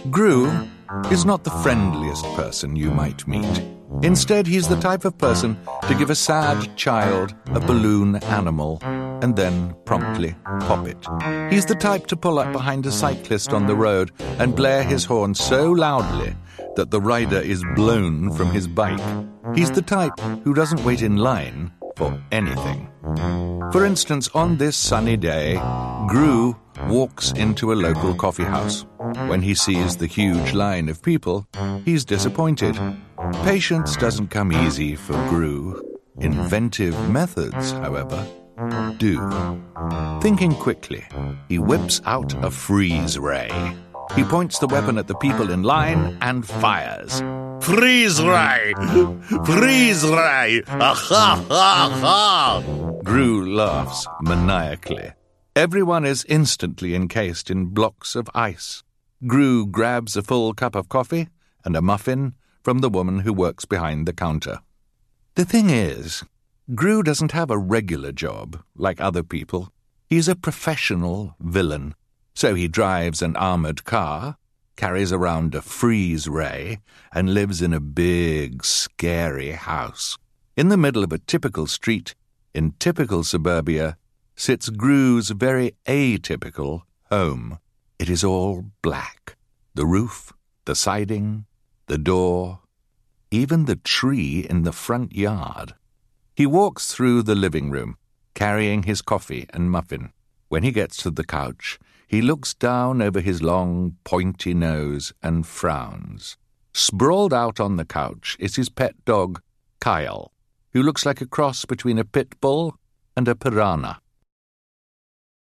Gru is not the friendliest person you might meet. Instead, he's the type of person to give a sad child a balloon animal and then promptly pop it. He's the type to pull up behind a cyclist on the road and blare his horn so loudly that the rider is blown from his bike. He's the type who doesn't wait in line for anything. For instance, on this sunny day, Gru walks into a local coffee house. When he sees the huge line of people, he's disappointed. Patience doesn't come easy for Gru. Inventive methods, however, do. Thinking quickly, he whips out a freeze ray. He points the weapon at the people in line and fires. Freeze ray! Freeze ray! Ha ha ha! Gru laughs maniacally. Everyone is instantly encased in blocks of ice. Gru grabs a full cup of coffee and a muffin from the woman who works behind the counter. The thing is, Gru doesn't have a regular job like other people. He's a professional villain. So he drives an armored car, carries around a freeze ray, and lives in a big, scary house. In the middle of a typical street, in typical suburbia, sits Gru's very atypical home. It is all black. The roof, the siding, the door, even the tree in the front yard. He walks through the living room, carrying his coffee and muffin. When he gets to the couch, he looks down over his long, pointy nose and frowns. Sprawled out on the couch is his pet dog, Kyle, who looks like a cross between a pit bull and a piranha.